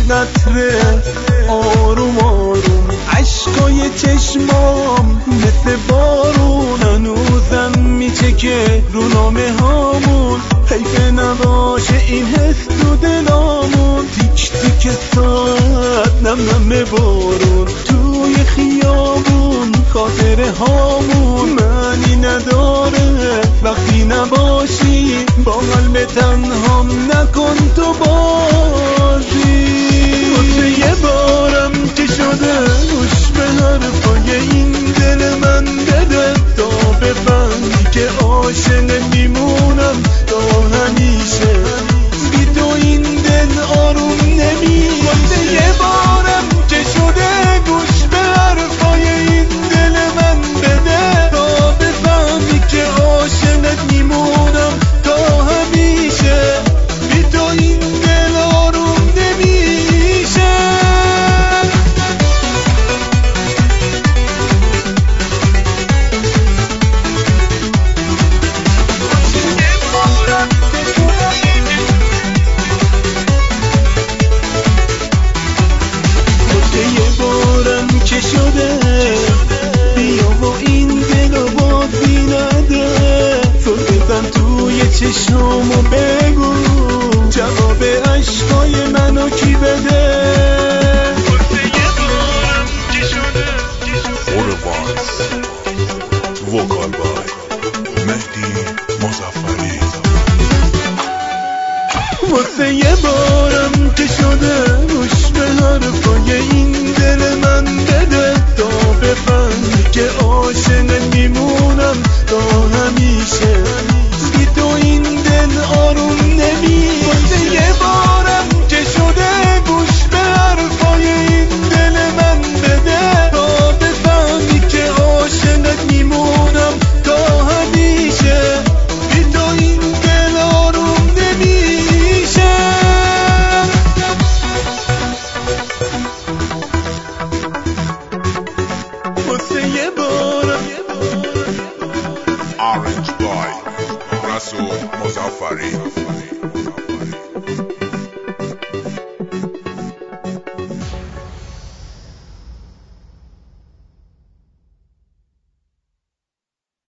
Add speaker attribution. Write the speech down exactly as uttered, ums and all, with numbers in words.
Speaker 1: نطره آروم آروم، عشقای چشمام مثل بارون هنوزم میچکه رو نامه هامون. حیف نباشه این حس تو دلامون، تیک تیک ساعت نم نم بارون توی خیابون، خاطره هامون معنی نداره وقتی نباشی، با قلب تنهام نکن تو بازی. واسه یه بارم که شده گوش به حرفای این دل من بده، تا بفهمی که عاشق میمونم تا همیشه، بی تو این دل آروم نمیشه. واسه یه بارم که شده گوش به حرفای این دل من بده، تا بفهمی که عاشقت میمونم تا همیشه، بی تو این دل آروم نمیشه. که شده بیا و این دلو بازی نده، تو بزن توی چشمو بگو جواب عشقای منو کی بده.
Speaker 2: وکال بای مهدی مظفری.
Speaker 1: واسه یه بارم که شده گوش به حرفای این دل من بده، تا بفهمی که عاشق میمونم تا همیشه، بی تو این دل آروم نمیشه. واسه یه بارم که شده گوش به حرفای این دل من بده، تا بفهمی که عاشقت میمونم تا همیشه، بی تو این دل آروم نمیشه. واسه یه بارم
Speaker 2: Orange Boy رسول مظفری.